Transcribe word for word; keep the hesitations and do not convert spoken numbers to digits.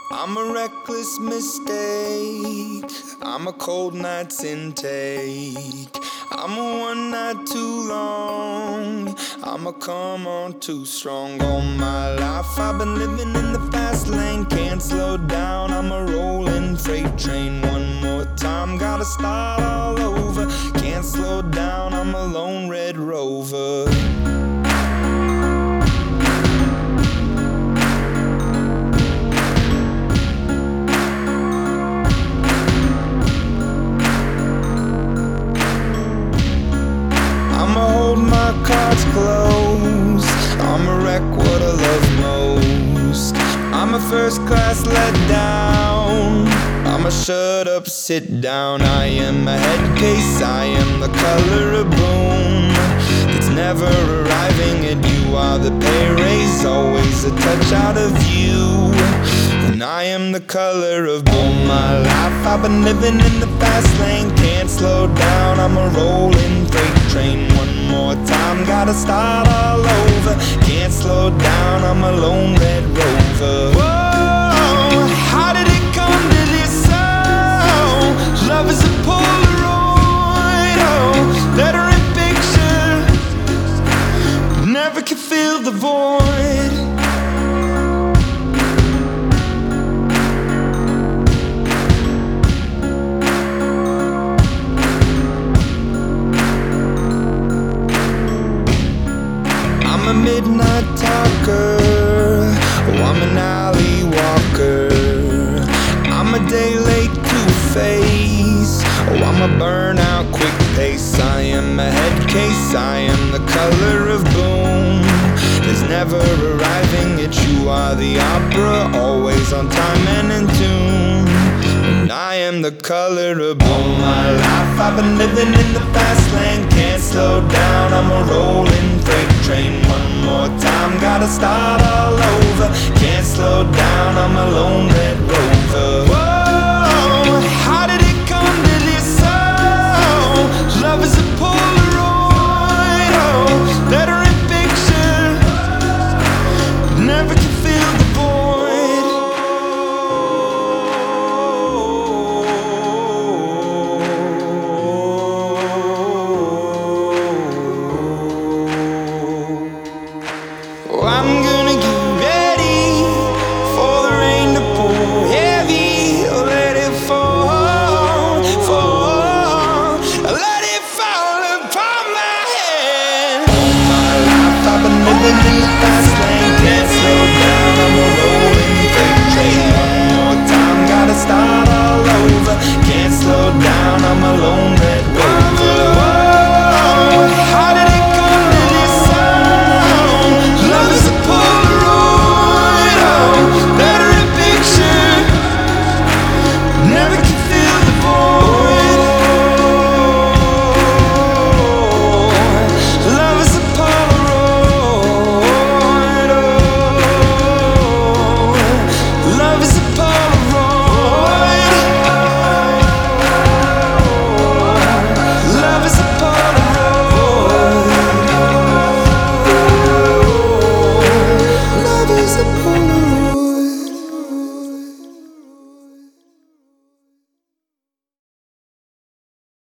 I'm a reckless mistake. I'm a cold night's intake. I'm a one night too long. I'm a come on too strong. All my life I've been living in the fast lane. Can't slow down, I'm a rolling freight train. One more time, gotta start all over. Can't slow down, I'm a lone red rover. I'ma hold my cards close. I'ma wreck what I love most. I'm a first class let down. I'ma shut up, sit down. I am a head case, I am the color of boom. It's never arriving and you are the pay raise. Always a touch out of you. And I am the color of boom. My life I've been living in the fast lane. Can't slow down, I'm a rolling freight train. One more time, gotta start all over. Can't slow down, I'm a lone red rover. Whoa, how did it come to this? Oh, love is a Polaroid. Oh, letter in picture, never can fill the void. I'm a midnight talker, oh, I'm an alley walker. I'm a day late two-face, oh, I'm a burnout quick pace. I am a head case, I am the color of boom. There's never arriving yet you are the opera, always on time and in tune. And I am the color of boom. My life I've been living in the fast lane. Can't slow down, I'm a rolling freight train. One more time, gotta start all over.